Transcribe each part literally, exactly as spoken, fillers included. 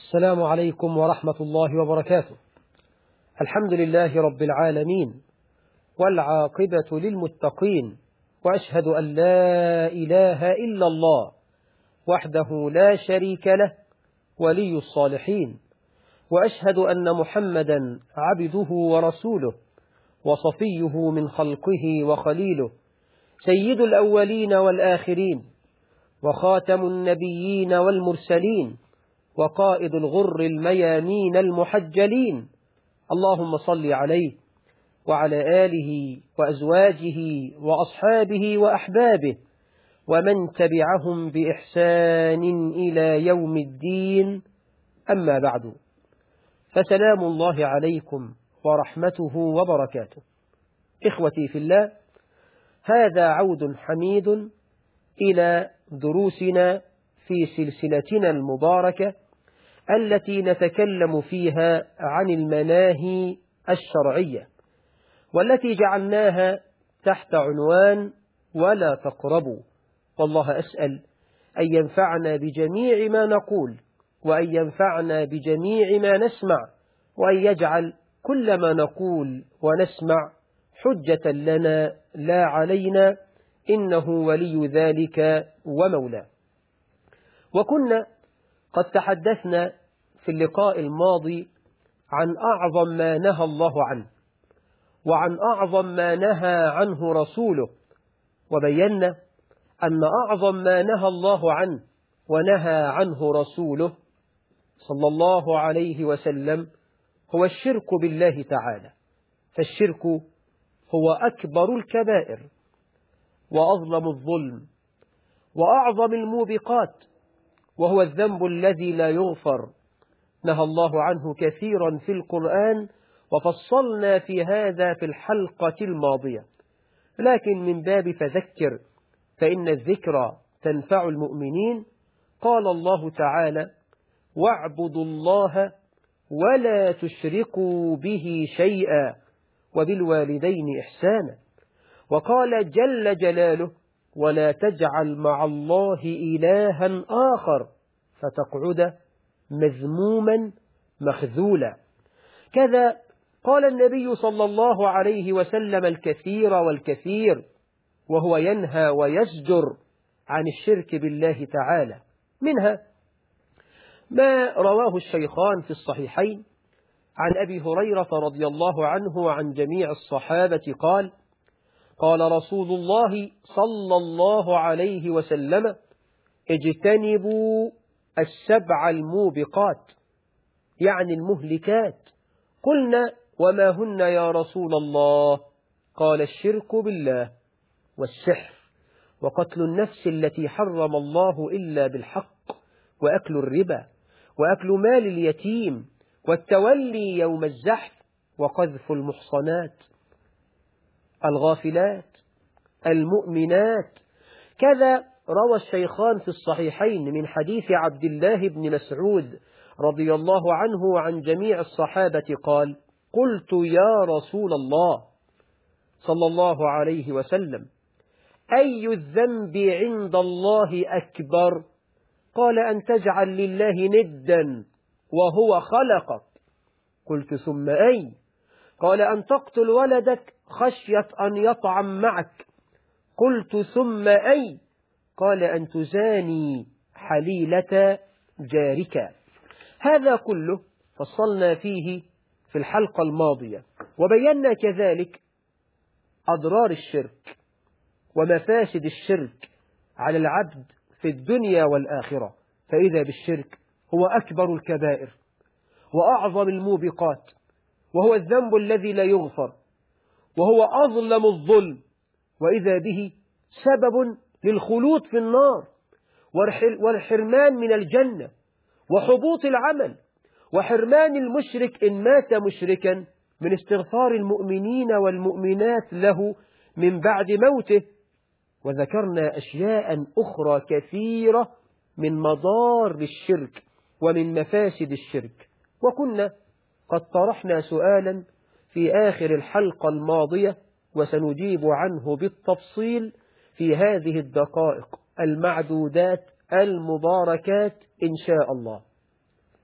السلام عليكم ورحمة الله وبركاته. الحمد لله رب العالمين، والعاقبة للمتقين، وأشهد أن لا إله إلا الله وحده لا شريك له ولي الصالحين، وأشهد أن محمدا عبده ورسوله وصفيه من خلقه وخليله، سيد الأولين والآخرين، وخاتم النبيين والمرسلين، وقائد الغر الميامين المحجلين. اللهم صل عليه وعلى آله وأزواجه وأصحابه وأحبابه ومن تبعهم بإحسان إلى يوم الدين، أما بعد، فسلام الله عليكم ورحمته وبركاته. إخوتي في الله، هذا عود حميد إلى دروسنا في سلسلتنا المباركة التي نتكلم فيها عن المناهي الشرعية، والتي جعلناها تحت عنوان ولا تقربوا. والله أسأل أن ينفعنا بجميع ما نقول، وأن ينفعنا بجميع ما نسمع، وأن يجعل كل ما نقول ونسمع حجة لنا لا علينا، إنه ولي ذلك ومولاه. وكنا قد تحدثنا في اللقاء الماضي عن أعظم ما نهى الله عنه، وعن أعظم ما نهى عنه رسوله، وبينا أن أعظم ما نهى الله عنه ونهى عنه رسوله صلى الله عليه وسلم هو الشرك بالله تعالى. فالشرك هو أكبر الكبائر وأظلم الظلم وأعظم الموبقات، وهو الذنب الذي لا يغفر، نهى الله عنه كثيرا في القرآن، وفصلنا في هذا في الحلقة الماضية. لكن من باب فذكر فإن الذكرى تنفع المؤمنين، قال الله تعالى: واعبدوا الله ولا تشركوا به شيئا وبالوالدين إحسانا. وقال جل جلاله: ولا تجعل مع الله إلها آخر فتقعد مذموما مخذولا. كذا قال النبي صلى الله عليه وسلم الكثير والكثير وهو ينهى ويزجر عن الشرك بالله تعالى. منها ما رواه الشيخان في الصحيحين عن أبي هريرة رضي الله عنه وعن جميع الصحابة قال: قال رسول الله صلى الله عليه وسلم: اجتنبوا السبع الموبقات، يعني المهلكات. قلنا: وما هن يا رسول الله؟ قال: الشرك بالله، والسحر، وقتل النفس التي حرم الله إلا بالحق، وأكل الربا، وأكل مال اليتيم، والتولي يوم الزحف، وقذف المحصنات الغافلات المؤمنات. كذا روى الشيخان في الصحيحين من حديث عبد الله بن مسعود رضي الله عنه وعن جميع الصحابة قال: قلت يا رسول الله صلى الله عليه وسلم: أي الذنب عند الله أكبر؟ قال: أن تجعل لله ندا وهو خلقك. قلت: ثم أي؟ قال: أن تقتل ولدك خشية أن يطعم معك. قلت: ثم أي؟ قال: أن تزاني حليلة جارك. هذا كله فصلنا فيه في الحلقة الماضية، وبينا كذلك أضرار الشرك ومفاسد الشرك على العبد في الدنيا والآخرة. فإذا بالشرك هو أكبر الكبائر وأعظم الموبقات، وهو الذنب الذي لا يغفر، وهو أظلم الظلم، وإذا به سبب للخلود في النار والحرمان من الجنة وحبوط العمل، وحرمان المشرك إن مات مشركا من استغفار المؤمنين والمؤمنات له من بعد موته. وذكرنا أشياء أخرى كثيرة من مضار الشرك ومن مفاسد الشرك. وكنا قد طرحنا سؤالا في آخر الحلقة الماضية، وسنجيب عنه بالتفصيل في هذه الدقائق المعدودات المباركات إن شاء الله.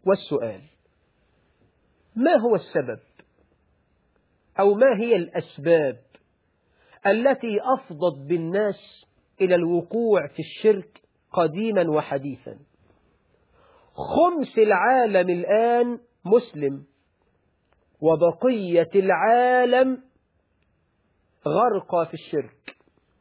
والسؤال: ما هو السبب أو ما هي الأسباب التي أفضت بالناس إلى الوقوع في الشرك قديما وحديثا؟ خمس العالم الآن مسلم، وبقية العالم غرق في الشرك.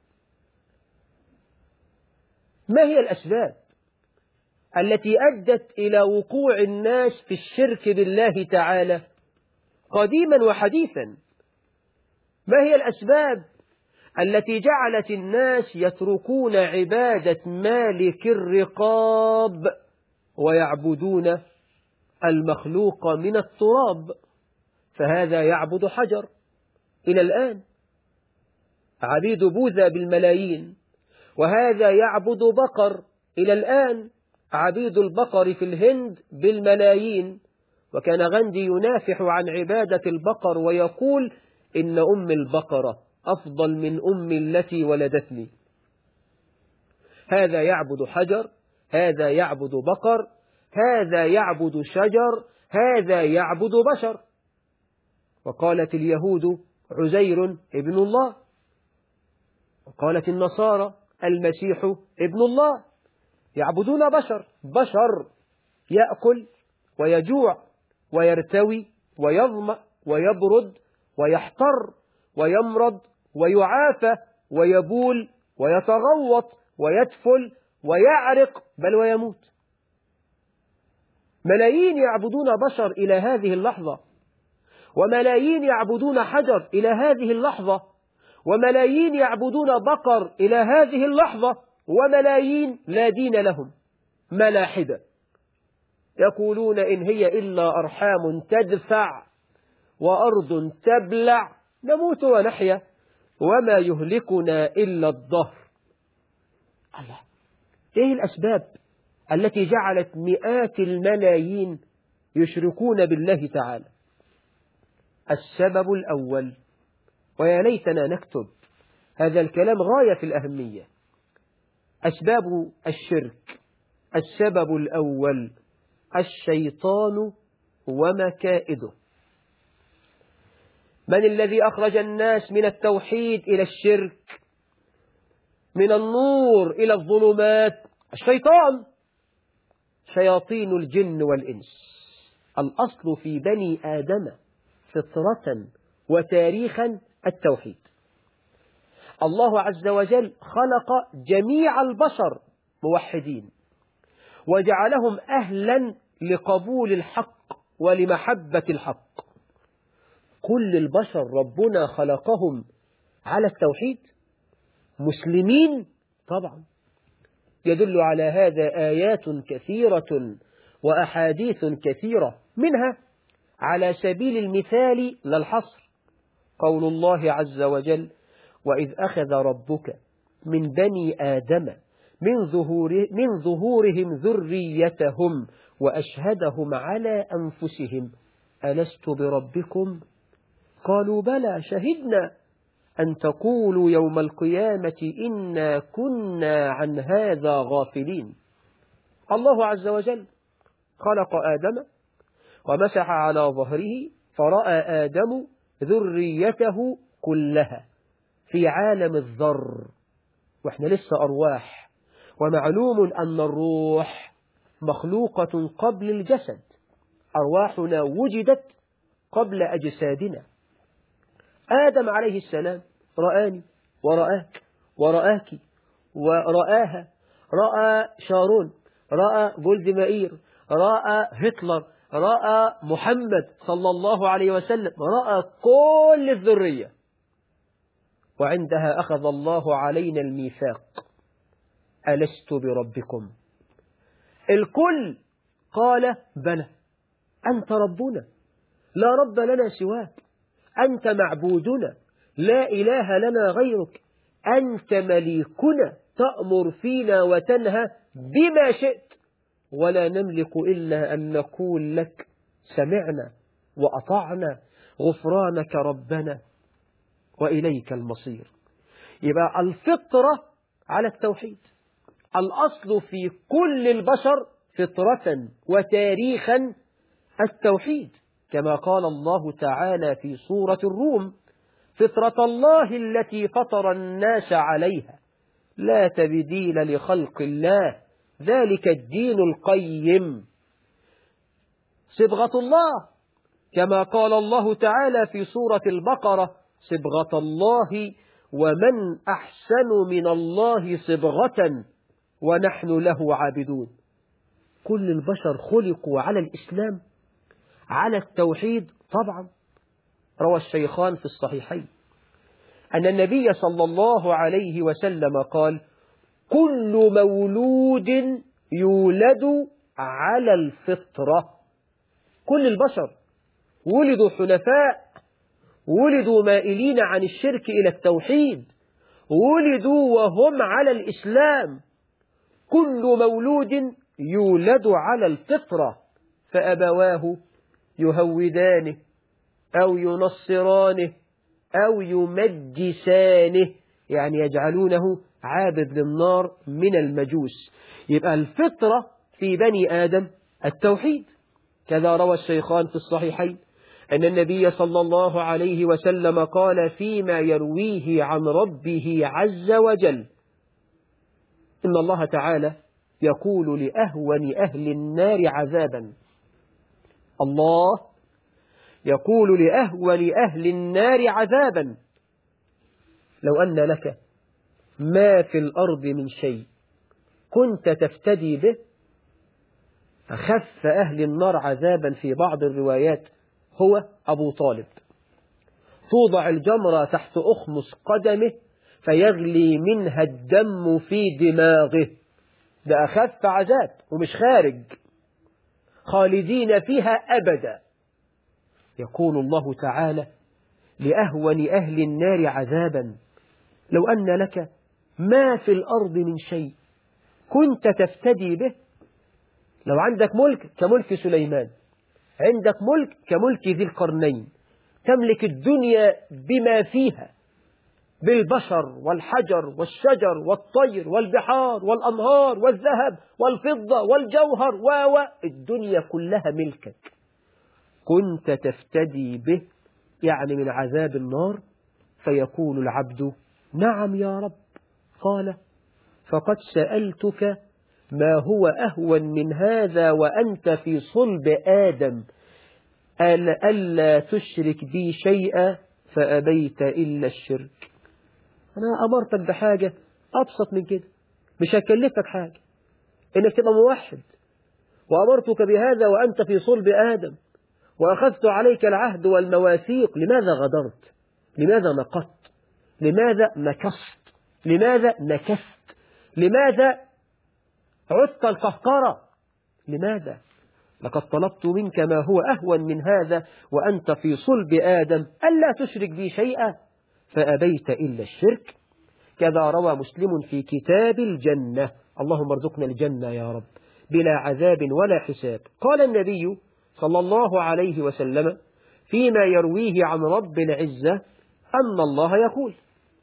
ما هي الأسباب التي أدت إلى وقوع الناس في الشرك بالله تعالى قديما وحديثا؟ ما هي الأسباب التي جعلت الناس يتركون عبادة مالك الرقاب ويعبدون المخلوق من التراب؟ فهذا يعبد حجر إلى الآن، عبيد بوذا بالملايين، وهذا يعبد بقر إلى الآن، عبيد البقر في الهند بالملايين. وكان غاندي ينافح عن عبادة البقر ويقول إن أم البقرة أفضل من أمي التي ولدتني. هذا يعبد حجر، هذا يعبد بقر، هذا يعبد شجر، هذا يعبد بشر. وقالت اليهود عزير ابن الله، وقالت النصارى المسيح ابن الله. يعبدون بشر، بشر يأكل ويجوع ويرتوي ويظمأ ويبرد ويحتر ويمرض ويعافى ويبول ويتغوط ويتفل ويعرق بل ويموت. ملايين يعبدون بشر إلى هذه اللحظة، وملايين يعبدون حجر إلى هذه اللحظة، وملايين يعبدون بقر إلى هذه اللحظة، وملايين لا دين لهم، ملاحدة يقولون إن هي إلا أرحام تدفع وأرض تبلع، نموت ونحيا وما يهلكنا إلا الدهر. الله، إيه الأسباب التي جعلت مئات الملايين يشركون بالله تعالى؟ السبب الأول، ويا ليتنا نكتب هذا الكلام غاية في الأهمية، أسباب الشرك. السبب الأول الشيطان ومكائده. من الذي أخرج الناس من التوحيد إلى الشرك، من النور إلى الظلمات؟ الشيطان، شياطين الجن والإنس. الأصل في بني آدم فطرة وتاريخا التوحيد. الله عز وجل خلق جميع البشر موحدين، وجعلهم أهلا لقبول الحق ولمحبة الحق. كل البشر ربنا خلقهم على التوحيد، مسلمين طبعا. يدل على هذا آيات كثيرة وأحاديث كثيرة، منها على سبيل المثال لا الحصر قول الله عز وجل: وإذ أخذ ربك من بني آدم من, ظهور من ظهورهم ذريتهم وأشهدهم على أنفسهم ألست بربكم؟ قالوا بلى شهدنا أن تقولوا يوم القيامة إنا كنا عن هذا غافلين. الله عز وجل خلق آدم ومسح على ظهره، فرأى آدم ذريته كلها في عالم الذر، وإحنا لسه أرواح، ومعلوم أن الروح مخلوقة قبل الجسد، أرواحنا وجدت قبل أجسادنا. آدم عليه السلام رآني ورآك ورآك ورآها، رأى شارون، رأى جولد مائير، رأى هتلر، رأى محمد صلى الله عليه وسلم، رأى كل الذرية. وعندها أخذ الله علينا الميثاق: ألست بربكم؟ الكل قال بلى، أنت ربنا، لا رب لنا سواك، أنت معبودنا، لا إله لنا غيرك، أنت مليكنا، تأمر فينا وتنهى بما شئت، ولا نملك إلا أن نقول لك سمعنا وأطعنا، غفرانك ربنا وإليك المصير. يبقى الفطرة على التوحيد، الأصل في كل البشر فطرة وتاريخا التوحيد، كما قال الله تعالى في سورة الروم: فطرة الله التي فطر الناس عليها لا تبديل لخلق الله ذلك الدين القيم. صبغة الله، كما قال الله تعالى في سورة البقرة: صبغة الله ومن أحسن من الله صبغة ونحن له عابدون. كل البشر خلقوا على الإسلام، على التوحيد. طبعا روى الشيخان في الصحيحين أن النبي صلى الله عليه وسلم قال: كل مولود يولد على الفطرة. كل البشر ولدوا حنفاء، ولدوا مائلين عن الشرك إلى التوحيد، ولدوا وهم على الإسلام. كل مولود يولد على الفطرة، فأبواه يهودانه أو ينصرانه أو يمجسانه، يعني يجعلونه عابد للنار من المجوس. يبقى الفطرة في بني آدم التوحيد. كذا روى الشيخان في الصحيحين أن النبي صلى الله عليه وسلم قال فيما يرويه عن ربه عز وجل: إن الله تعالى يقول لأهون أهل النار عذابا، الله يقول لأهون أهل النار عذابا: لو أن لك ما في الأرض من شيء كنت تفتدي به. أخف أهل النار عذابا في بعض الروايات هو أبو طالب، توضع الجمرة تحت أخمص قدمه فيغلي منها الدم في دماغه. ده أخف عذاب ومش خارج، خالدين فيها أبدا. يقول الله تعالى لأهون أهل النار عذابا: لو أن لك ما في الأرض من شيء كنت تفتدي به. لو عندك ملك كملك سليمان، عندك ملك كملك ذي القرنين، تملك الدنيا بما فيها، بالبشر والحجر والشجر والطير والبحار والأنهار والذهب والفضة والجوهر، و الدنيا كلها ملكك، كنت تفتدي به، يعني من عذاب النار. فيقول العبد: نعم يا رب. قال: فقد سألتك ما هو أهون من هذا وأنت في صلب آدم، ألا تشرك بي شيئا فأبيت إلا الشرك. أنا أمرتك بحاجة أبسط من كده، مش هكلفك حاجة، إنك تبقى موحد، وأمرتك بهذا وأنت في صلب آدم، وأخذت عليك العهد والمواثيق. لماذا غدرت؟ لماذا نقضت؟ لماذا نكست؟ لماذا نكست؟ لماذا عدت القهقرة؟ لماذا؟ لقد طلبت منك ما هو أهون من هذا وأنت في صلب آدم، ألا تشرك بي شيئا فأبيت إلا الشرك. كذا روى مسلم في كتاب الجنة: اللهم ارزقنا الجنة يا رب بلا عذاب ولا حساب. قال النبي صلى الله عليه وسلم فيما يرويه عن رب العزة أن الله يقول: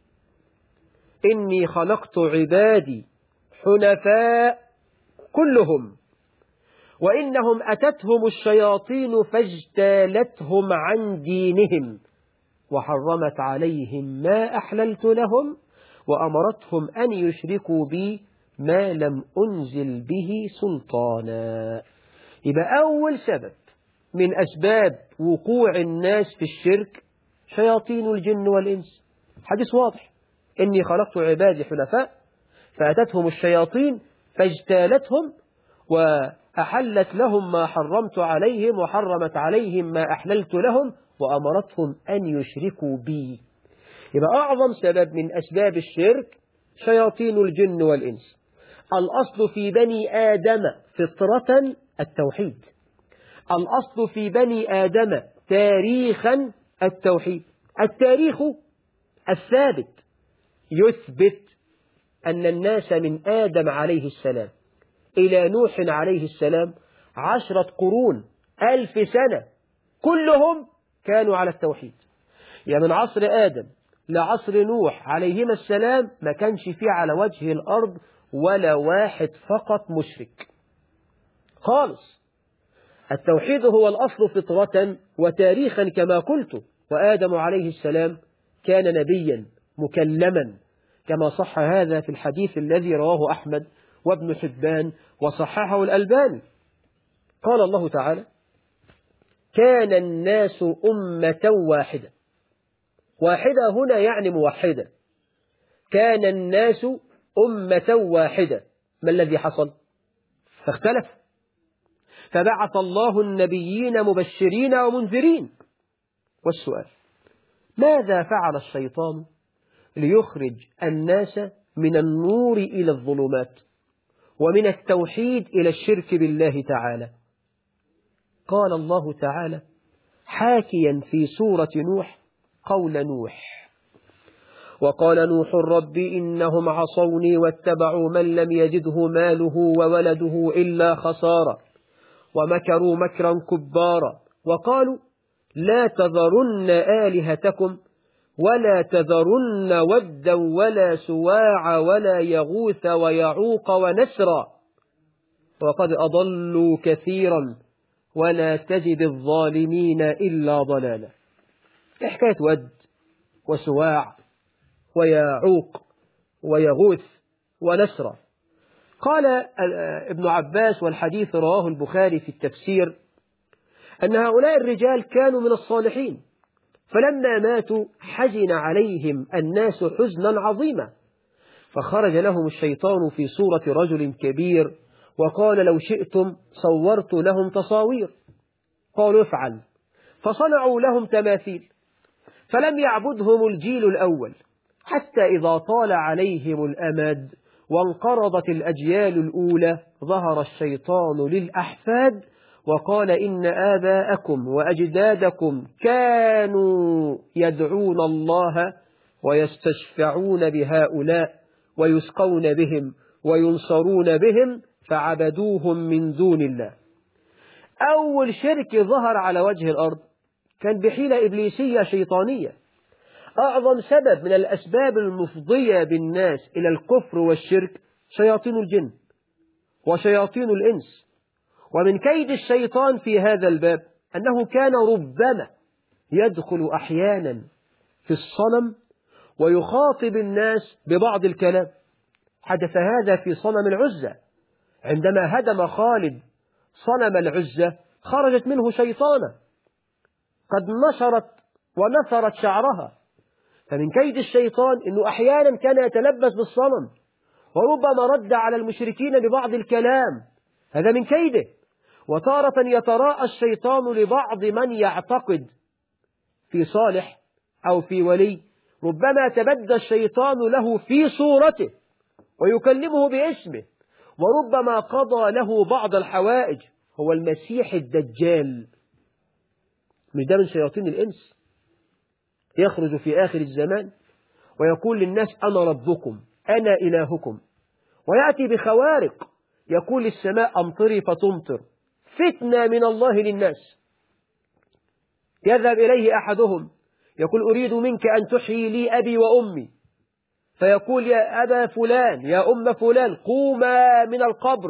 إني خلقت عبادي حنفاء كلهم، وإنهم أتتهم الشياطين فاجتالتهم عن دينهم، وحرمت عليهم ما أحللت لهم، وأمرتهم أن يشركوا بي ما لم أنزل به سلطانا. يبقى أول سبب من أسباب وقوع الناس في الشرك شياطين الجن والإنس. حديث واضح: إني خلقت عبادي حنفاء فأتتهم الشياطين فاجتالتهم وأحلت لهم ما حرمت عليهم وحرمت عليهم ما أحللت لهم وأمرتهم أن يشركوا بي. يبقى أعظم سبب من أسباب الشرك شياطين الجن والإنس. الأصل في بني آدم فطرة التوحيد، الأصل في بني آدم تاريخا التوحيد. التاريخ الثابت يثبت أن الناس من آدم عليه السلام إلى نوح عليه السلام عشرة قرون، ألف سنة، كلهم كانوا على التوحيد. يعني من عصر آدم لعصر نوح عليهما السلام ما كانش فيه على وجه الأرض ولا واحد فقط مشرك. خالص. التوحيد هو الأصل فطرة وتاريخا كما قلت، وآدم عليه السلام كان نبيا مكلما كما صح هذا في الحديث الذي رواه أحمد وابن حبان وصححه الألباني. قال الله تعالى: كان الناس أمة واحدة. واحدة هنا يعني موحدة. كان الناس أمة واحدة. ما الذي حصل؟ فاختلف، فبعث الله النبيين مبشرين ومنذرين. والسؤال: ماذا فعل الشيطان ليخرج الناس من النور إلى الظلمات ومن التوحيد إلى الشرك بالله تعالى؟ قال الله تعالى حاكيا في سورة نوح قول نوح: وقال نوح رب إنهم عصوني واتبعوا من لم يجده ماله وولده إلا خسارة ومكروا مكرا كبارا وقالوا لا تذرن آلهتكم ولا تذرن ودا ولا سواع ولا يغوث ويعوق ونسرا وقد أضلوا كثيرا ولا تجد الظالمين إلا ضلالا. حكاية ود وسواع ويعوق ويغوث ونسرا. قال ابن عباس والحديث رواه البخاري في التفسير أن هؤلاء الرجال كانوا من الصالحين، فلما ماتوا حزن عليهم الناس حزنا عظيما، فخرج لهم الشيطان في صورة رجل كبير وقال لو شئتم صورت لهم تصاوير. قالوا افعل، فصنعوا لهم تماثيل، فلم يعبدهم الجيل الأول حتى إذا طال عليهم الأمد وانقرضت الأجيال الأولى ظهر الشيطان للأحفاد وقال إن آباءكم وأجدادكم كانوا يدعون الله ويستشفعون بهؤلاء ويسقون بهم وينصرون بهم فعبدوهم من دون الله. أول شرك ظهر على وجه الأرض كان بحيلة إبليسية شيطانية. أعظم سبب من الأسباب المفضية بالناس إلى الكفر والشرك شياطين الجن وشياطين الإنس. ومن كيد الشيطان في هذا الباب أنه كان ربما يدخل أحيانا في الصنم ويخاطب الناس ببعض الكلام. حدث هذا في صنم العزة، عندما هدم خالد صنم العزة خرجت منه شيطانة قد نشرت ونثرت شعرها. فمن كيد الشيطان أنه أحيانا كان يتلبس بالصنم وربما رد على المشركين ببعض الكلام، هذا من كيده. وتارة يتراءى الشيطان لبعض من يعتقد في صالح أو في ولي، ربما تبدى الشيطان له في صورته ويكلمه باسمه، وربما قضى له بعض الحوائج، هو المسيح الدجال. مش ده من شياطين الإنس؟ يخرج في آخر الزمان ويقول للناس أنا ربكم أنا إلهكم، ويأتي بخوارق يقول للسماء أمطري فتمطر، فتنة من الله للناس. يذهب إليه أحدهم يقول أريد منك أن تحيي لي أبي وأمي، فيقول يا أبا فلان يا أم فلان قوما من القبر،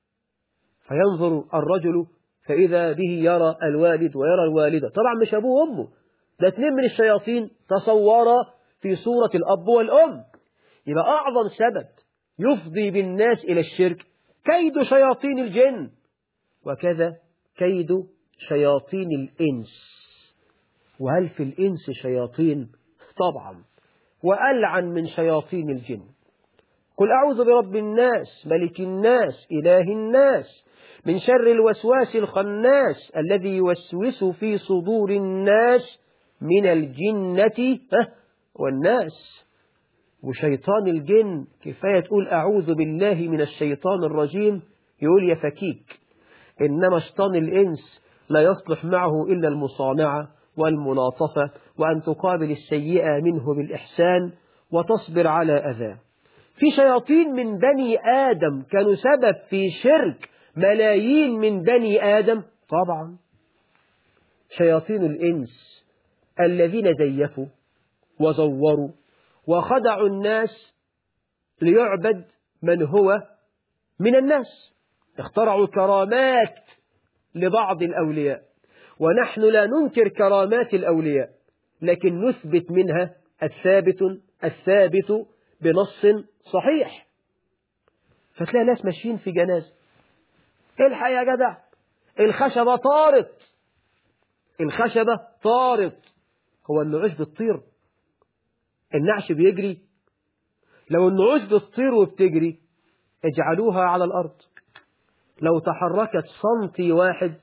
فينظر الرجل فإذا به يرى الوالد ويرى الوالدة، طبعا مش أبوه وأمه، ده اثنين من الشياطين تصورا في صورة الأب والأم. يبقى أعظم سبب يفضي بالناس إلى الشرك كيد شياطين الجن، وكذا كيد شياطين الإنس. وهل في الإنس شياطين؟ طبعا، وألعن من شياطين الجن. قل أعوذ برب الناس ملك الناس إله الناس من شر الوسواس الخناس الذي يوسوس في صدور الناس من الجنة والناس. وشيطان الجن كفاية تقول أعوذ بالله من الشيطان الرجيم يقول يا فكيك، إنما شيطان الإنس لا يصلح معه إلا المصانعة والملاطفة، وأن تقابل السيئة منه بالإحسان وتصبر على أذاه. في شياطين من بني آدم كانوا سبب في شرك ملايين من بني آدم، طبعا شياطين الإنس الذين زيفوا وزوروا وخدعوا الناس ليعبد من هو من الناس. اخترعوا كرامات لبعض الأولياء، ونحن لا ننكر كرامات الأولياء، لكن نثبت منها الثابت الثابت بنص صحيح. فتلاقي ناس ماشيين في جنازة، الحق يا جدع الخشبة طارت، الخشبة طارت. هو النعوش بتطير؟ النعش بيجري؟ لو النعوش بتطير وبتجري اجعلوها على الأرض، لو تحركت سنتي واحد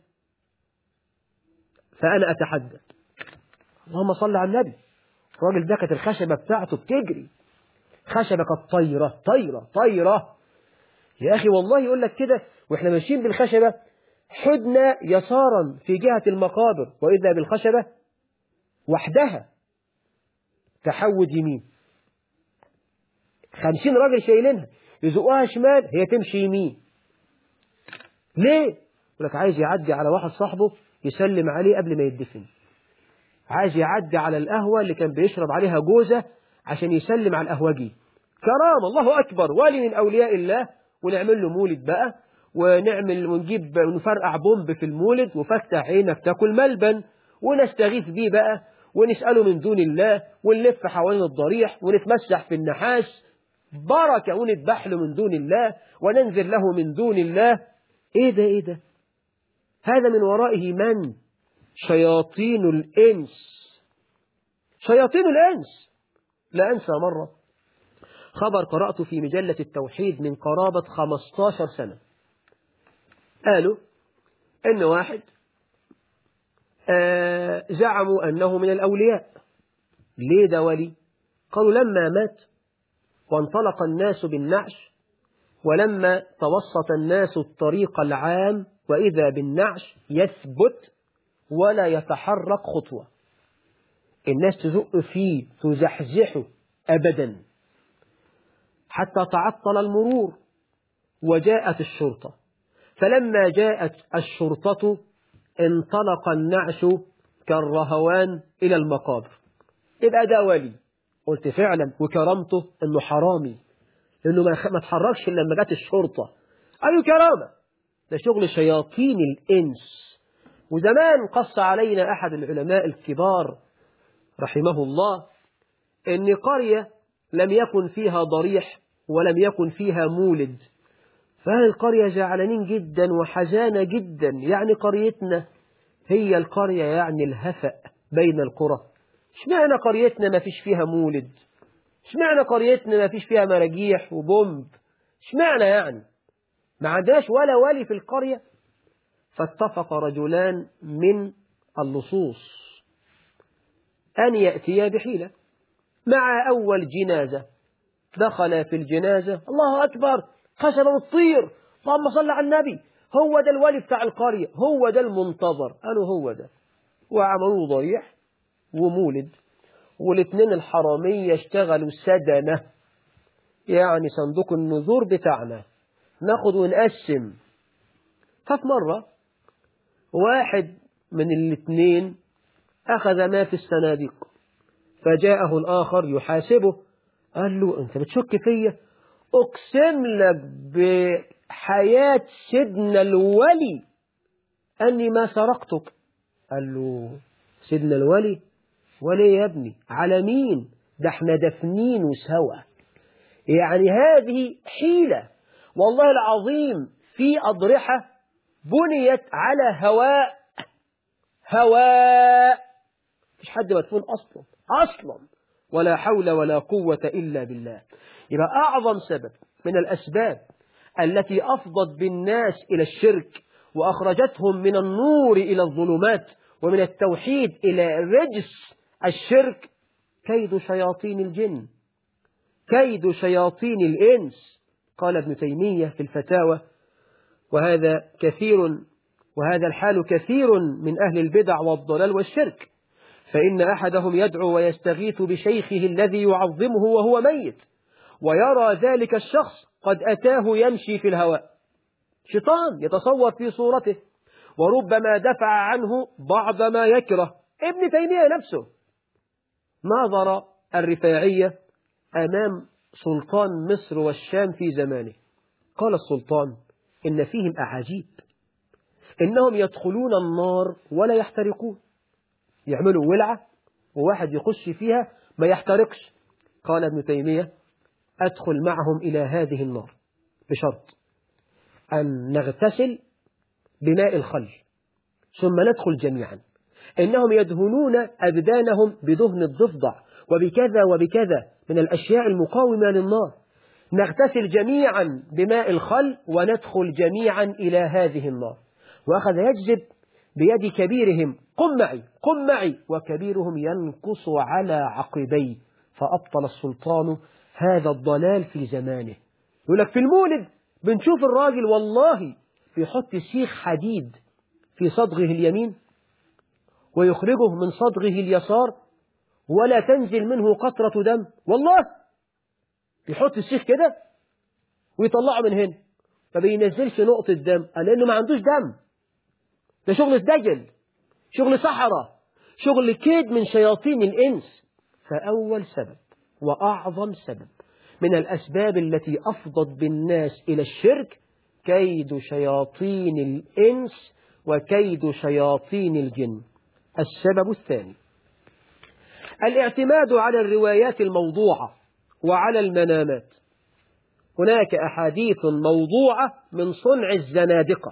فأنا أتحدى. اللهم صل على النبي. الراجل ده كانت الخشبة بتاعته بتجري، خشبة كانت طايرة طايرة طايرة. يا أخي والله يقول لك كده وإحنا ماشيين بالخشبة، حدنا يسارا في جهة المقابر وإذا بالخشبة وحدها تحود يمين، خمسين راجل شايلينها يزقوها شمال هي تمشي يمين. ليه؟ يقول لك عايز يعدي على واحد صاحبه يسلم عليه قبل ما يدفن، عايز يعدي على القهوة اللي كان بيشرب عليها جوزة عشان يسلم على القهوجي. كرامة، الله أكبر، ولي من أولياء الله، ونعمل له مولد بقى، ونعمل ونجيب ونفرقع بومب في المولد وفتح عينك تاكل ملبن، ونستغيث بيه بقى ونسأله من دون الله، ونلف حوالين الضريح ونتمسح في النحاس بركة، ونذبح له من دون الله، وننزل له من دون الله. ايه ده ايه ده؟ هذا من ورائه من؟ شياطين الإنس، شياطين الإنس. لا أنسى مرة خبر قرأته في مجلة التوحيد من قرابة خمستاشر سنة، قالوا إن واحد آه زعموا أنه من الأولياء. ليه ده ولي؟ قالوا لما مات وانطلق الناس بالنعش، ولما توسط الناس الطريق العام وإذا بالنعش يثبت ولا يتحرك خطوة، الناس تزق فيه تزحزحه أبدا حتى تعطل المرور، وجاءت الشرطة، فلما جاءت الشرطة انطلق النعش كالرهوان إلى المقابر. يبقى ده ولي. قلت فعلا، وكرامته انه حرامي لانه ما تحركش الا لما جت الشرطة. اي كرامة؟ ده شغل شياطين الإنس. وزمان قص علينا أحد العلماء الكبار رحمه الله إن قرية لم يكن فيها ضريح ولم يكن فيها مولد، فهذه القرية زعلانين جدا وحزانة جدا، يعني قريتنا هي القرية يعني الهفأ بين القرى، اشمعنى قريتنا ما فيش فيها مولد؟ اشمعنى قريتنا ما فيش فيها مراجيح وبومب؟ اشمعنى يعني ما عندناش ولا ولي في القرية؟ فاتفق رجلان من اللصوص أن يأتيا بحيلة. مع أول جنازة دخل في الجنازة، الله أكبر، خشبة الطير، اللهم صل على النبي، هو ده الولي بتاع القرية، هو ده المنتظر. قالوا هو ده، وعملوا ضريح ومولد، والاثنين الحرامية اشتغلوا سدنة، يعني صندوق النذور بتاعنا، ناخد ونقسم. ففي مرة واحد من الاثنين أخذ ما في الصناديق، فجاءه الآخر يحاسبه، قال له أنت بتشك فيا؟ أقسم لك بحياة سيدنا الولي أني ما سرقتك. قال له سيدنا الولي؟ ولي يا ابني؟ على مين؟ ده احنا دفنين سوا. يعني هذه حيلة والله العظيم، في أضرحة بنيت على هواء، هواء مش حد مدفون أصلا أصلا، ولا حول ولا قوة إلا بالله. يبقى أعظم سبب من الأسباب التي أفضت بالناس إلى الشرك وأخرجتهم من النور إلى الظلمات ومن التوحيد إلى رجس الشرك كيد شياطين الجن، كيد شياطين الإنس. قال ابن تيمية في الفتاوى، وهذا كثير وهذا الحال كثير من أهل البدع والضلال والشرك، فإن أحدهم يدعو ويستغيث بشيخه الذي يعظمه وهو ميت، ويرى ذلك الشخص قد أتاه يمشي في الهواء، شيطان يتصور في صورته، وربما دفع عنه بعض ما يكره. ابن تيمية نفسه ناظر الرفاعية أمام سلطان مصر والشام في زمانه، قال السلطان إن فيهم أعاجيب، إنهم يدخلون النار ولا يحترقون، يعملوا ولعة وواحد يخش فيها ما يحترقش. قال ابن تيمية أدخل معهم إلى هذه النار بشرط أن نغتسل بماء الخل ثم ندخل جميعا. إنهم يدهنون أبدانهم بدهن الضفدع وبكذا وبكذا من الأشياء المقاومة للنار. نغتسل جميعا بماء الخل وندخل جميعا إلى هذه النار. وأخذ يجذب بيد كبيرهم قم معي قم معي، وكبيرهم ينكص على عقبيه، فأبطل السلطان هذا الضلال في زمانه. يقول لك في المولد بنشوف الراجل والله بيحط سيخ حديد في صدغه اليمين ويخرجه من صدغه اليسار ولا تنزل منه قطرة دم، والله بيحط السيخ كده ويطلعه من هنا ما بينزلش نقطة دم، لأنه ما عندوش دم. ده شغل دجل، شغل سحرة، شغل كيد من شياطين الإنس. فأول سبب وأعظم سبب من الأسباب التي أفضت بالناس إلى الشرك كيد شياطين الإنس وكيد شياطين الجن. السبب الثاني الاعتماد على الروايات الموضوعة وعلى المنامات. هناك أحاديث موضوعة من صنع الزنادقة،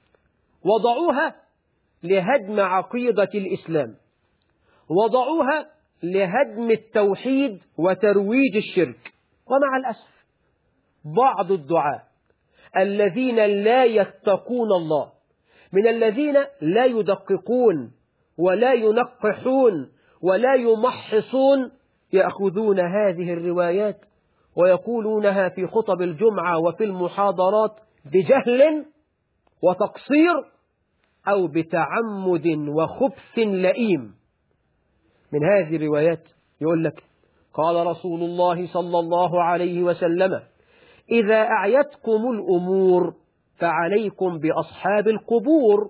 وضعوها لهدم عقيدة الإسلام، وضعوها لهدم التوحيد وترويج الشرك. ومع الأسف بعض الدعاة الذين لا يتقون الله، من الذين لا يدققون ولا ينقحون ولا يمحصون، يأخذون هذه الروايات ويقولونها في خطب الجمعة وفي المحاضرات بجهل وتقصير أو بتعمد وخبث لئيم. من هذه الروايات يقول لك قال رسول الله صلى الله عليه وسلم إذا أعيتكم الأمور فعليكم بأصحاب القبور.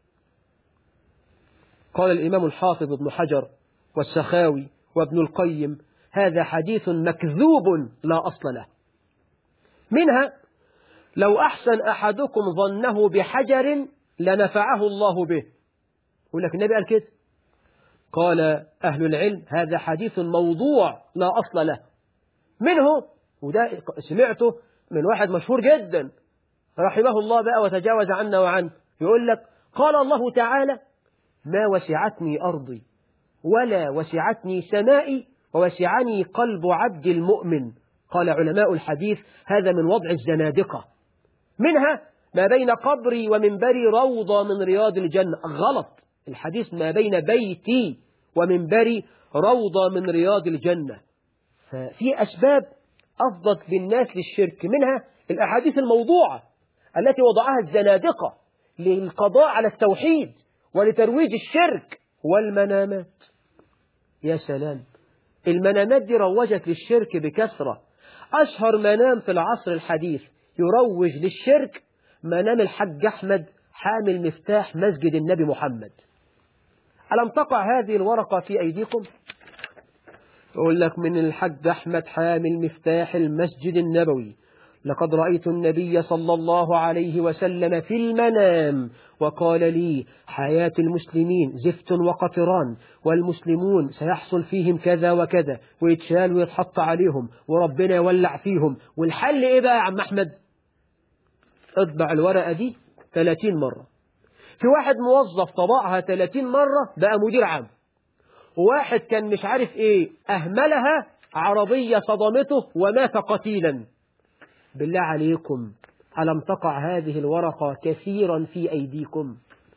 قال الإمام الحافظ ابن حجر والسخاوي وابن القيم هذا حديث مكذوب لا أصل له. منها لو أحسن أحدكم ظنه بحجر لنفعه الله به. يقول لك النبي قال كده. قال أهل العلم هذا حديث موضوع لا أصل له. منه وده سمعته من واحد مشهور جدا رحمه الله بقى وتجاوز عنا وعنه، يقول لك قال الله تعالى ما وسعتني أرضي ولا وسعتني سمائي ووسعني قلب عبد المؤمن. قال علماء الحديث هذا من وضع الزنادقة. منها ما بين قبري ومنبري روضة من رياض الجنة. غلط، الحديث ما بين بيتي ومنبري روضة من رياض الجنة. ففي أسباب أفضت بالناس للشرك، منها الأحاديث الموضوعة التي وضعها الزنادقة للقضاء على التوحيد ولترويج الشرك. والمنامات، يا سلام، المنامات دي روجت للشرك بكثرة. أشهر منام في العصر الحديث يروج للشرك منام الحج أحمد حامل مفتاح مسجد النبي محمد. ألم تقع هذه الورقة في أيديكم؟ يقول لك من الحج أحمد حامل مفتاح المسجد النبوي لقد رأيت النبي صلى الله عليه وسلم في المنام وقال لي حياة المسلمين زفت وقطران والمسلمون سيحصل فيهم كذا وكذا ويتشال ويتحط عليهم وربنا يولع فيهم. والحل إيه بقى يا عم أحمد؟ اطبع الورقة دي ثلاثين مرة. في واحد موظف طبعها ثلاثين مرة بقى مدير عام، وواحد كان مش عارف إيه أهملها عربية صدمته ومات قتيلا. بالله عليكم ألم تقع هذه الورقة كثيرا في أيديكم؟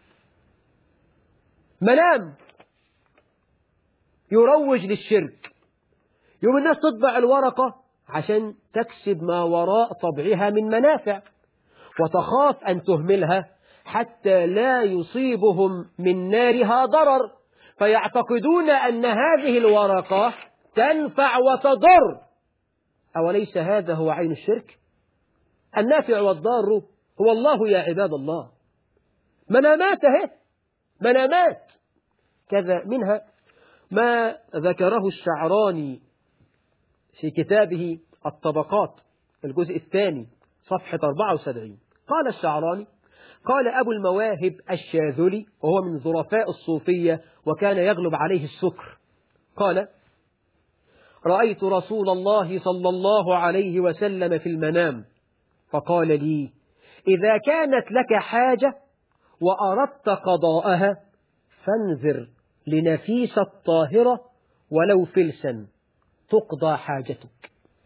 منام يروج للشرك. يوم الناس تطبع الورقة عشان تكسب ما وراء طبعها من منافع، وتخاف أن تهملها حتى لا يصيبهم من نارها ضرر، فيعتقدون أن هذه الورقة تنفع وتضر. أوليس هذا هو عين الشرك؟ النافع والضار هو الله يا عباد الله. منامات اهي، منامات. كذا منها ما ذكره الشعراني في كتابه الطبقات الجزء الثاني صفحة أربعة وسبعين. قال الشعراني قال أبو المواهب الشاذلي وهو من ظرفاء الصوفية وكان يغلب عليه السكر، قال: رأيت رسول الله صلى الله عليه وسلم في المنام فقال لي: إذا كانت لك حاجة وأردت قضاءها فانذر لنفيسة الطاهرة ولو فلسا تقضى حاجتك.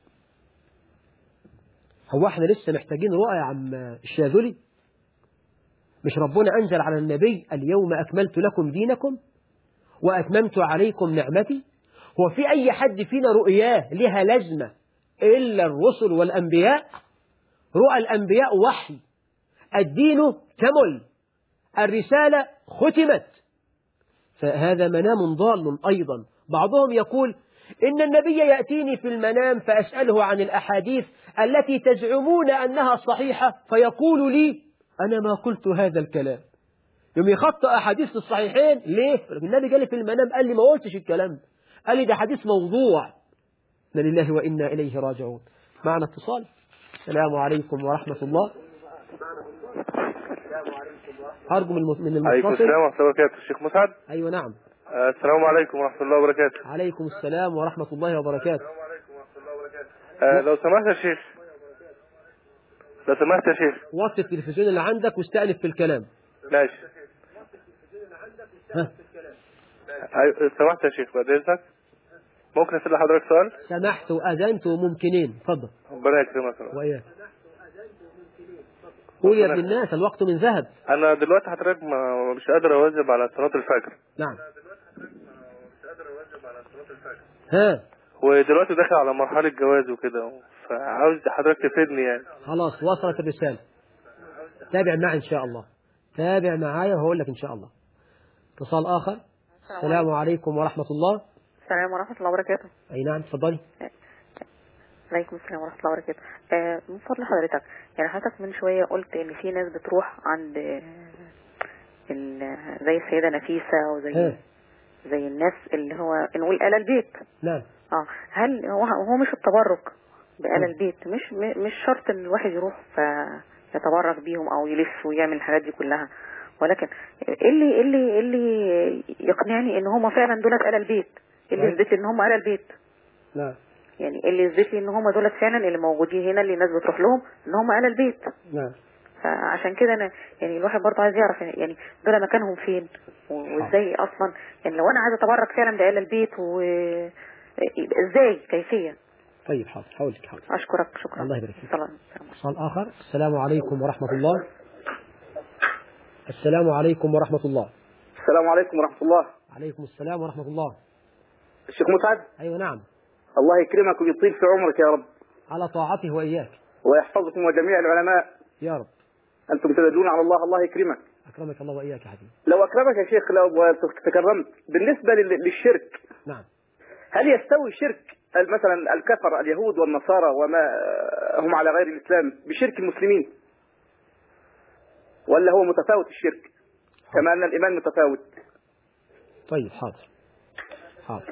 هو احنا لسه محتاجين رؤى يا عم الشاذلي؟ مش ربنا أنزل على النبي: اليوم أكملت لكم دينكم وأتممت عليكم نعمتي؟ هو في أي حد فينا رؤياه لها لازمة إلا الرسل والأنبياء؟ رؤى الأنبياء وحي، الدين كمل، الرسالة ختمت، فهذا منام ضال أيضا. بعضهم يقول إن النبي يأتيني في المنام فأسأله عن الأحاديث التي تزعمون أنها صحيحة فيقول لي: أنا ما قلت هذا الكلام. يوم يخطئ أحاديث الصحيحين ليه؟ النبي قال لي في المنام، قال لي ما قلتش الكلام، قال لي ده حديث موضوع. إنا لله وإنا إليه راجعون. معنا اتصال. السلام عليكم ورحمة الله. أرجو من المتصل. عليكم السلام ورحمة الله وبركاته. الشيخ مسعد. أيوة نعم. آه السلام عليكم ورحمة الله وبركاته. عليكم السلام ورحمة الله وبركاته. آه لو سمحت يا شيخ، لو سمحت يا شيخ وطي التلفزيون اللي عندك واستأنف في الكلام. ماشي. ها. أيوة سمحت يا شيخ، بعد إذنك ممكن أسأل حضرتك سؤال؟ سمحت وأذنت وممكنين. اتفضل. ربنا يكرمك. وإياك. قول يا ابن الناس، الوقت من ذهب. أنا دلوقتي حضرتك ما مش قادر أواظب على صلاة الفجر. نعم. ها. ودلوقتي داخل على مرحلة جواز وكده، فعاوز حضرتك تفيدني يعني. خلاص وصلت الرسالة. تابع معي إن شاء الله. تابع معايا وهقول لك إن شاء الله. اتصال آخر. السلام عليكم ورحمة الله. السلام ورحمة الله وبركاته. أي نعم تفضلي. عليكم السلام ورحمة الله وبركاته. آه من فضل حضرتك، يعني حضرتك من شوية قلت إن في ناس بتروح عند زي السيدة نفيسة وزي ها. زي الناس اللي هو نقول آل البيت. نعم. اه هل هو هو مش التبرك بآل البيت، مش مش شرط إن الواحد يروح فيتبرك بيهم أو يلف ويعمل الحاجات دي كلها، ولكن إيه اللي إيه اللي إيه اللي يقنعني إن هم فعلا دولت آل البيت؟ إيه اللي يثبت إن هم آل البيت؟ نعم. يعني اللي يثبت لي ان هم دولت فعلا اللي موجودين هنا اللي الناس بتروح لهم ان هم آل البيت. نعم. فعشان كده انا يعني الواحد برضه عايز يعرف يعني دول مكانهم فين وازاي اصلا، يعني لو انا عايزه اتبرك فعلا بآل البيت وازاي كيفيه. طيب حاضر حاول لك. حاضر. اشكرك شكرا. الله يبارك فيك. سلام. اتصال اخر. السلام عليكم ورحمة الله. السلام عليكم ورحمة الله. السلام عليكم ورحمة الله. عليكم السلام ورحمة الله. الشيخ مسعد. أيوة نعم. الله يكرمك ويطيل في عمرك يا رب. على طاعته وإياك. ويحفظكم وجميع العلماء يا رب. أنتم تدلون على الله، الله يكرمك. أكرمك الله وإياك يا حبيبي. لو أكرمك يا شيخ، لو تكرمت بالنسبة للشرك. نعم. هل يستوي شرك مثلا الكفر اليهود والنصارى وما هم على غير الإسلام بشرك المسلمين، ولا هو متفاوت الشرك حاضر. كما أن الإيمان متفاوت؟ طيب حاضر حاضر.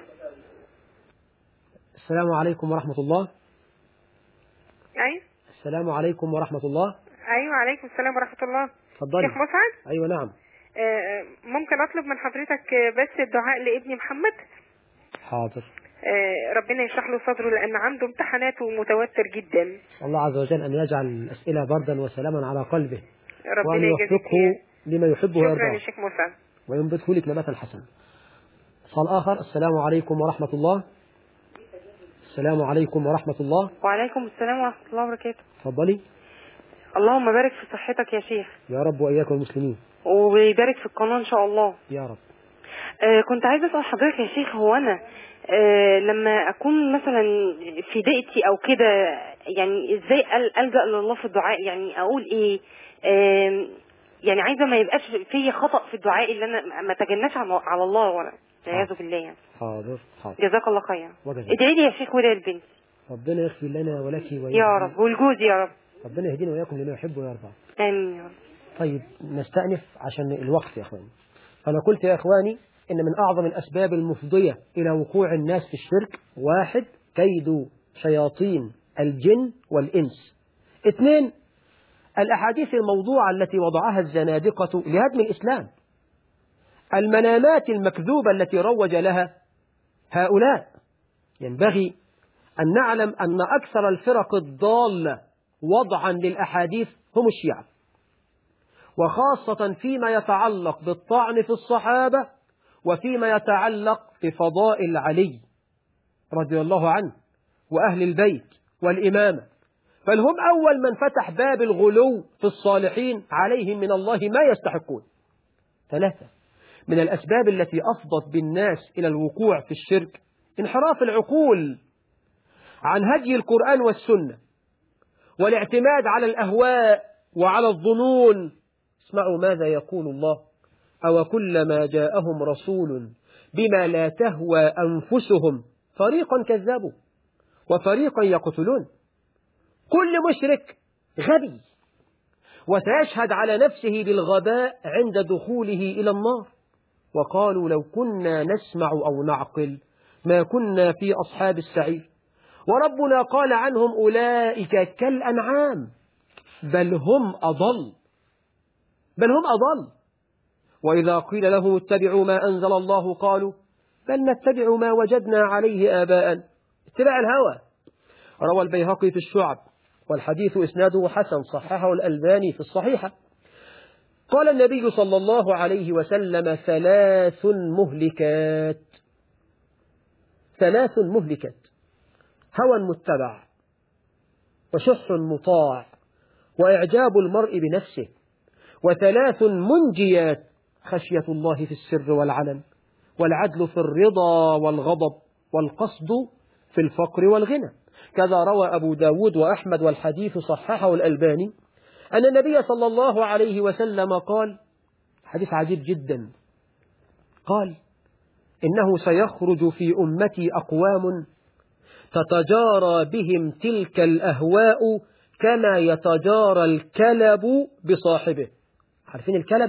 السلام عليكم ورحمة الله. أيوة. السلام عليكم ورحمة الله. أيوة عليكم السلام ورحمة الله. تفضلي. شيخ مسعد. أيوة نعم. آه ممكن أطلب من حضرتك بس الدعاء لابني محمد؟ حاضر. آه ربنا يشرح له صدره لأن عنده امتحانات ومتوتر جدا. الله عز وجل أن يجعل الأسئلة بردا وسلاما على قلبه، ربنا وأن يوفقه لما يحبه ويرضاه. شكرا يا شيخ مسعد. وينبته لك نباتا حسنا. اتصال آخر. السلام عليكم ورحمة الله. السلام عليكم ورحمة الله. وعليكم السلام ورحمة الله وبركاته. تفضلي. اللهم بارك في صحتك يا شيخ. يا رب وإياكم المسلمين. ويبارك في القناة إن شاء الله. يا رب. آه كنت عايزة أسأل حضرتك يا شيخ، هو أنا آه لما أكون مثلا في ضيقتي أو كده، يعني إزاي ألجأ لله في الدعاء؟ يعني أقول إيه؟ آه يعني عايزة ما يبقاش في خطأ في الدعاء اللي أنا ما تجناش على الله ولا والعياذ بالله يعني. حاضر حاضر. جزاك الله خيرا. وجزاك. ادعي لي يا شيخ وادعي لبنتي. ربنا يغفر لنا ولك ويهدي يا رب، والجوز يا رب. ربنا يهدينا وإياكم لما يحب ويرضى. آمين يا رب. طيب نستأنف عشان الوقت يا إخواني. فأنا قلت يا إخواني إن من أعظم الأسباب المفضية إلى وقوع الناس في الشرك: واحد، كيد شياطين الجن والإنس. اثنين، الأحاديث الموضوعة التي وضعها الزنادقة لهدم الإسلام، المنامات المكذوبة التي روج لها هؤلاء. ينبغي أن نعلم أن أكثر الفرق الضالة وضعا للأحاديث هم الشيعة، وخاصة فيما يتعلق بالطعن في الصحابة وفيما يتعلق بفضائل علي رضي الله عنه وأهل البيت والإمامة، بل هم أول من فتح باب الغلو في الصالحين عليهم من الله ما يستحقون. ثلاثة من الأسباب التي أفضت بالناس إلى الوقوع في الشرك انحراف العقول عن هدي القرآن والسنة والاعتماد على الأهواء وعلى الظنون. اسمعوا ماذا يقول الله: أو كلما جاءهم رسول بما لا تهوى أنفسهم فريقا كذبوا وفريقا يقتلون. كل مشرك غبي وسيشهد على نفسه بالغباء عند دخوله إلى النار. وقالوا لو كنا نسمع أو نعقل ما كنا في أصحاب السعير. وربنا قال عنهم أولئك كالأنعام بل هم أضل بل هم أضل وإذا قيل لهم اتبعوا ما أنزل الله قالوا بل نتبع ما وجدنا عليه آباءنا. اتباع الهوى. روى البيهقي في الشعب والحديث إسناده حسن، صححه الألباني في الصحيحة. قال النبي صلى الله عليه وسلم: ثلاث مهلكات ثلاث مهلكات هوى متبع وشح مطاع وإعجاب المرء بنفسه، وثلاث منجيات: خشية الله في السر والعلن، والعدل في الرضا والغضب، والقصد في الفقر والغنى. كذا روى أبو داود وأحمد والحديث صححه الألباني أن النبي صلى الله عليه وسلم قال، حديث عجيب جدا، قال: إنه سيخرج في أمتي أقوام تتجارى بهم تلك الأهواء كما يتجارى الكلب بصاحبه. عارفين الكلب؟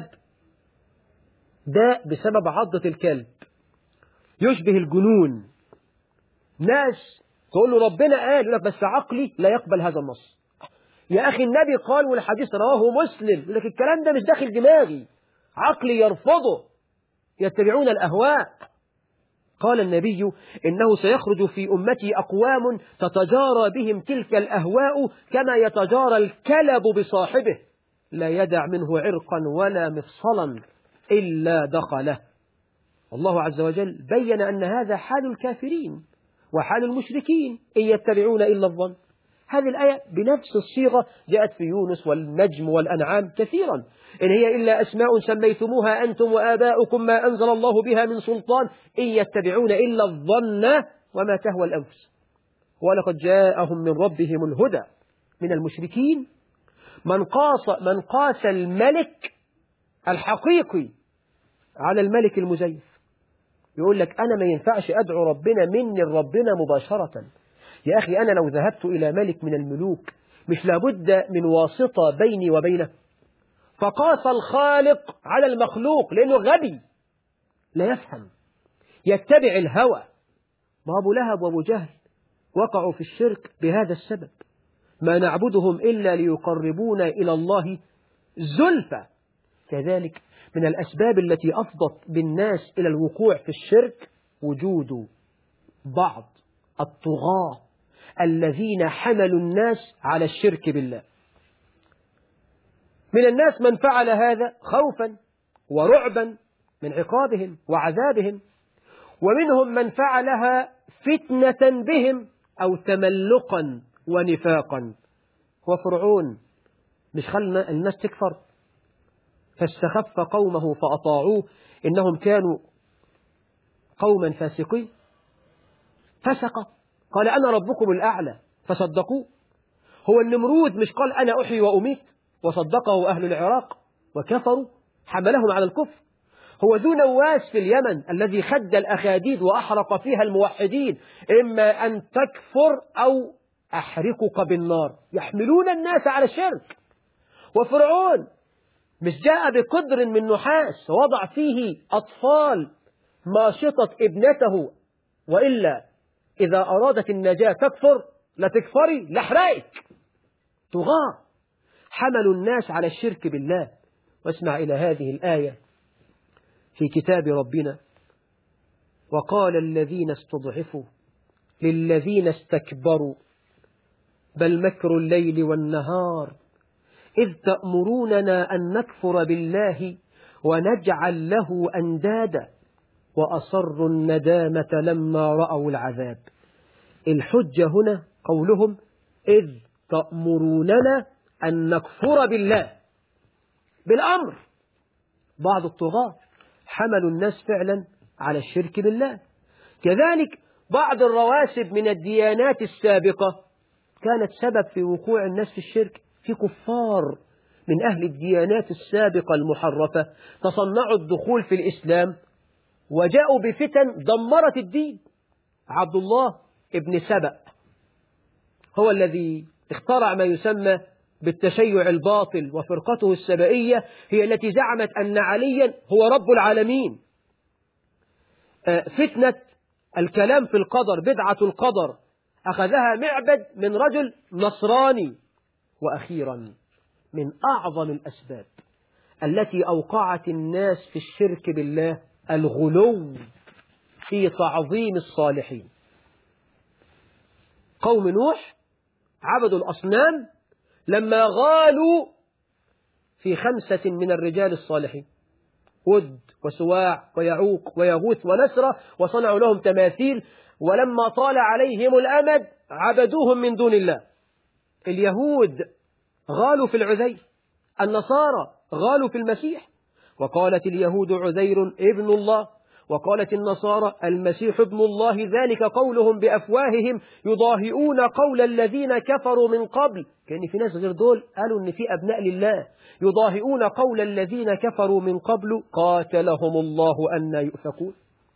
ده بسبب عضة الكلب، يشبه الجنون. ناس تقول له ربنا قال، يقول لك بس عقلي لا يقبل هذا النص. يا أخي النبي قال والحديث رواه مسلم، يقول لك الكلام ده مش داخل دماغي، عقلي يرفضه، يتبعون الأهواء. قال النبي: إنه سيخرج في أمتي أقوام تتجارى بهم تلك الأهواء كما يتجارى الكلب بصاحبه، لا يدع منه عرقا ولا مفصلا إلا دخله. الله عز وجل بين أن هذا حال الكافرين وحال المشركين، إن يتبعون إلا الظن. هذه الآية بنفس الصيغة جاءت في يونس والنجم والأنعام كثيرا: إن هي إلا أسماء سميتموها أنتم وآباؤكم ما أنزل الله بها من سلطان إن يتبعون إلا الظن وما تهوى الأنفس ولقد جاءهم من ربهم الهدى. من المشركين من قاس من قاس الملك الحقيقي على الملك المزيف. يقول لك أنا ما ينفعش أدعو ربنا مني ربنا مباشرة. يا أخي أنا لو ذهبت إلى ملك من الملوك مش لابد من واسطة بيني وبينه. فقاس الخالق على المخلوق لأنه غبي لا يفهم، يتبع الهوى. ما أبو لهب وأبو جهل وقعوا في الشرك بهذا السبب: ما نعبدهم إلا ليقربونا إلى الله زلفى. كذلك من الأسباب التي أفضت بالناس إلى الوقوع في الشرك وجود بعض الطغاة الذين حملوا الناس على الشرك بالله. من الناس من فعل هذا خوفا ورعبا من عقابهم وعذابهم، ومنهم من فعلها فتنة بهم أو تملقا ونفاقا. وفرعون مش خلنا الناس تكفر فاستخف قومه فأطاعوه إنهم كانوا قوما فاسقين، فسق قال أنا ربكم الأعلى فصدقوه. هو النمرود مش قال أنا أحيي وأميت وصدقه أهل العراق وكفروا، حملهم على الكفر. هو ذو نواس في اليمن الذي خد الأخاديد وأحرق فيها الموحدين: إما أن تكفر أو أحرقك بالنار، يحملون الناس على الشرك. وفرعون مش جاء بقدر من نحاس وضع فيه أطفال ماشطة ابنته، وإلا إذا أرادت النجاة تكفر لا تكفري لحرائك. طغاة حملوا الناس على الشرك بالله. واسمع إلى هذه الآية في كتاب ربنا: وقال الذين استضعفوا للذين استكبروا بل مكر الليل والنهار إذ تأمروننا أن نكفر بالله ونجعل له أندادا وأصروا الندامة لما رأوا العذاب. الحجة هنا قولهم إذ تأمروننا أن نكفر بالله بالأمر. بعض الطغاة حملوا الناس فعلا على الشرك بالله. كذلك بعض الرواسب من الديانات السابقة كانت سبب في وقوع الناس في الشرك. في كفار من أهل الديانات السابقة المحرفة تصنعوا الدخول في الإسلام وجاءوا بفتن دمرت الدين. عبد الله ابن سبأ هو الذي اخترع ما يسمى بالتشيع الباطل، وفرقته السبائية هي التي زعمت أن عليا هو رب العالمين. فتنة الكلام في القدر، بدعة القدر، أخذها معبد من رجل نصراني. وأخيرا من أعظم الأسباب التي أوقعت الناس في الشرك بالله الغلو في تعظيم الصالحين. قوم نوح عبدوا الأصنام لما غالوا في خمسة من الرجال الصالحين: ود وسواع ويعوق ويغوث ونسرة، وصنعوا لهم تماثيل، ولما طال عليهم الأمد عبدوهم من دون الله. اليهود غالوا في العزير، النصارى غالوا في المسيح، وقالت اليهود عزير ابن الله، وقالت النصارى المسيح ابن الله، ذلك قولهم بأفواههم يضاهئون قول الذين كفروا من قبل. كأن في ناس غير دول قالوا إن في أبناء لله، يضاهئون قول الذين كفروا من قبل قاتلهم الله أن يؤفكون.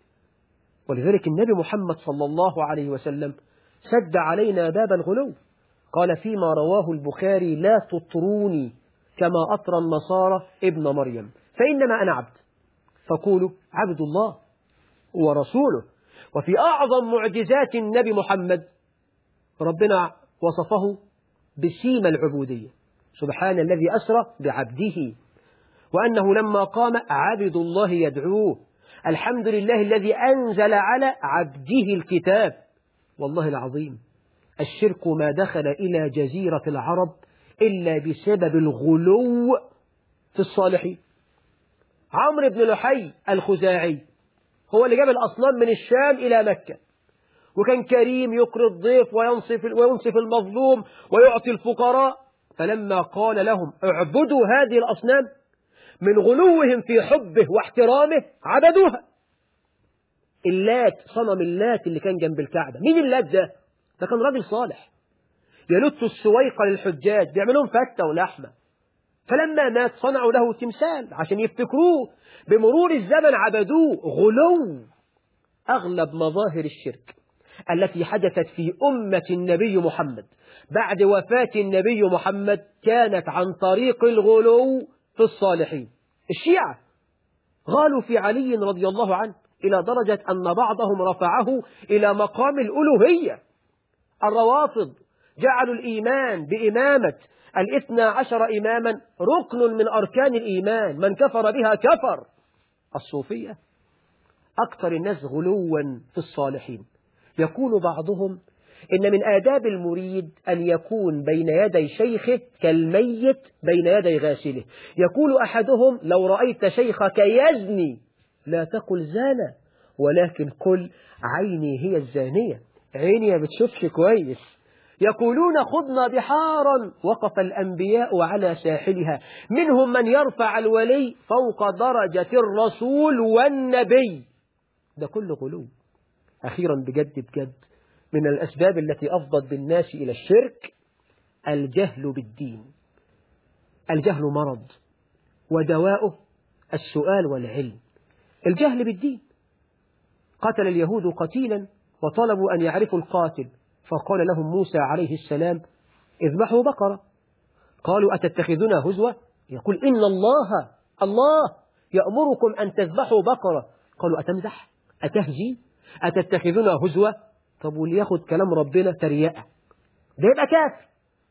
ولذلك النبي محمد صلى الله عليه وسلم سد علينا باب الغلو، قال فيما رواه البخاري: لا تطروني كما أطرى النصارى ابن مريم، فإنما أنا عبد، فقولوا عبد الله ورسوله. وفي أعظم معجزات النبي محمد ربنا وصفه بسيمة العبودية: سبحان الذي أسرى بعبده، وأنه لما قام عبد الله يدعوه، الحمد لله الذي أنزل على عبده الكتاب. والله العظيم الشرك ما دخل إلى جزيرة العرب إلا بسبب الغلو في الصالحين. عمرو بن لحي الخزاعي هو اللي جاب الأصنام من الشام إلى مكة، وكان كريم يقري الضيف وينصف وينصف المظلوم ويعطي الفقراء. فلما قال لهم اعبدوا هذه الأصنام من غلوهم في حبه واحترامه عبدوها. اللات، صنم اللات اللي كان جنب الكعبة، مين اللات ده؟ ده كان راجل صالح يلت السويق للحجاج، بيعملون فتة ولحمة. فلما مات صنعوا له تمثال عشان يفتكروه، بمرور الزمن عبدوه. غلو. أغلب مظاهر الشرك التي حدثت في أمة النبي محمد بعد وفاة النبي محمد كانت عن طريق الغلو في الصالحين. الشيعة غالوا في علي رضي الله عنه إلى درجة أن بعضهم رفعه إلى مقام الألوهية. الروافض جعلوا الإيمان بإمامة الاثنى عشر إماما ركن من أركان الإيمان، من كفر بها كفر. الصوفية أكثر الناس غلوا في الصالحين. يقول بعضهم إن من آداب المريد أن يكون بين يدي شيخه كالميت بين يدي غاسله. يقول أحدهم: لو رأيت شيخك يزني لا تقل زانى، ولكن قل عيني هي الزانية، عيني ما بتشوفش كويس. يقولون: خضنا بحارا وقف الأنبياء على ساحلها، منهم من يرفع الولي فوق درجة الرسول والنبي. ده كله غلو. أخيرا بجد بجد من الأسباب التي أفضت بالناس إلى الشرك الجهل بالدين. الجهل مرض ودواؤه السؤال والعلم. الجهل بالدين. قتل اليهود قتيلا وطلبوا أن يعرفوا القاتل، فقال لهم موسى عليه السلام: اذبحوا بقرة. قالوا: أتتخذنا هزوة؟ يقول: إن الله الله يأمركم أن تذبحوا بقرة. قالوا: أتمزح؟ أتهزي؟ أتتخذنا هزوة؟ طب ولياخد كلام ربنا تريقة، ده يبقى كافر.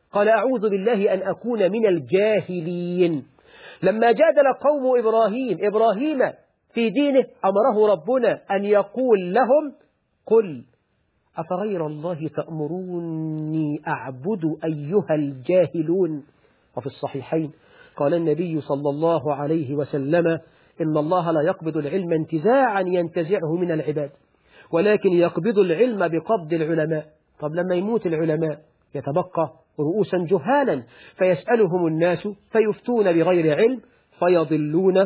قال أعوذ بالله أن أكون من الجاهلين. لما جادل قوم إبراهيم إبراهيم في دينه أمره ربنا أن يقول لهم قل أفغير الله تأمروني أعبد أيها الجاهلون. وفي الصحيحين قال النبي صلى الله عليه وسلم إن الله لا يقبض العلم انتزاعا ينتزعه من العباد ولكن يقبض العلم بقبض العلماء. طب لما يموت العلماء يتبقى رؤوسا جهالا فيسألهم الناس فيفتون بغير علم فيضلون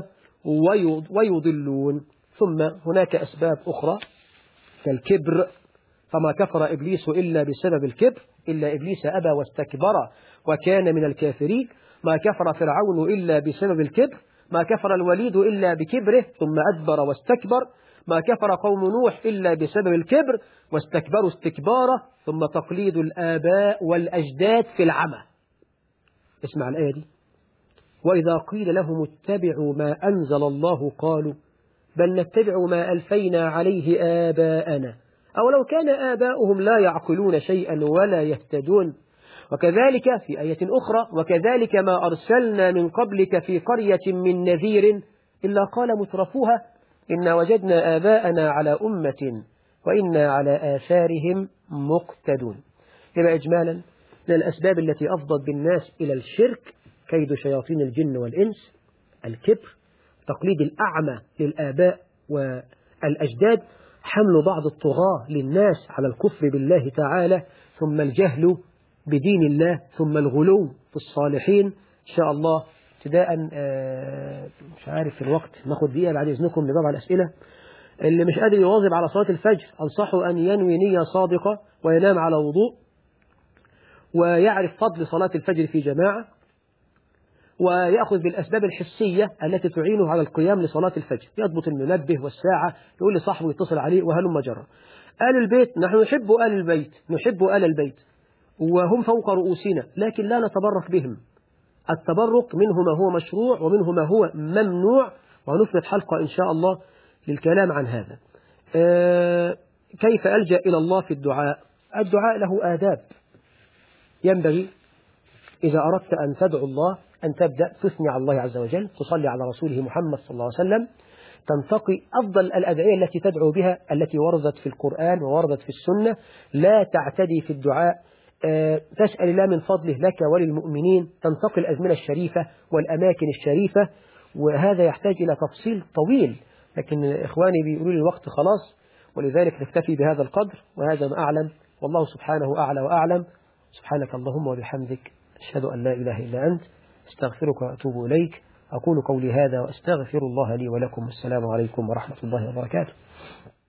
ويضلون. ثم هناك أسباب أخرى كالكبر، فما كفر إبليس إلا بسبب الكبر إلا إبليس أبى واستكبر وكان من الكافرين. ما كفر فرعون إلا بسبب الكبر، ما كفر الوليد إلا بكبره ثم أدبر واستكبر، ما كفر قوم نوح إلا بسبب الكبر واستكبروا استكبارا، ثم تقليد الآباء والأجداد في العمى. اسمع الآية دي: وإذا قيل لهم اتبعوا ما أنزل الله قالوا بل نتبع ما ألفينا عليه آباءنا أولو كان آباؤهم لا يعقلون شيئا ولا يهتدون. وكذلك في آية أخرى: وكذلك ما أرسلنا من قبلك في قرية من نذير إلا قال مترفوها إنا وجدنا آباءنا على أمة وإنا على آثارهم مقتدون. يبقى إجمالا من الأسباب التي أفضت بالناس إلى الشرك كيد شياطين الجن والإنس، الكبر، تقليد الأعمى للآباء والأجداد، حمل بعض الطغاة للناس على الكفر بالله تعالى، ثم الجهل بدين الله، ثم الغلو في الصالحين. إن شاء الله ابتداء مش عارف في الوقت ناخد دقيقة بعد إذنكم لبعض الأسئلة. اللي مش قادر يواظب على صلاة الفجر أنصحه أن ينوي نية صادقة وينام على وضوء ويعرف فضل صلاة الفجر في جماعة ويأخذ بالأسباب الحسية التي تعينه على القيام لصلاة الفجر، يضبط المنبه والساعة، يقول لصاحبه يتصل عليه وهلم جرى. آل البيت نحن نحب آل البيت نحب آل البيت وهم فوق رؤوسنا لكن لا نتبرك بهم. التبرك منه ما هو مشروع ومنه ما هو ممنوع، ونفرد حلقة إن شاء الله للكلام عن هذا. آه كيف ألجأ إلى الله في الدعاء؟ الدعاء له آداب. ينبغي إذا أردت أن تدعو الله أن تبدأ تثني على الله عز وجل، تصلي على رسوله محمد صلى الله عليه وسلم، تنتقي أفضل الأدعية التي تدعو بها التي وردت في القرآن ووردت في السنة، لا تعتدي في الدعاء، أه تسأل الله من فضله لك وللمؤمنين، تنتقي الأزمنة الشريفة والأماكن الشريفة، وهذا يحتاج إلى تفصيل طويل، لكن إخواني بيقولوا لي الوقت خلاص، ولذلك نكتفي بهذا القدر، وهذا ما أعلم، والله سبحانه أعلى وأعلم. سبحانك اللهم وبحمدك، أشهد أن لا إله إلا أنت، استغفرك وأتوب إليك. أقول قولي هذا وأستغفر الله لي ولكم، والسلام عليكم ورحمة الله وبركاته.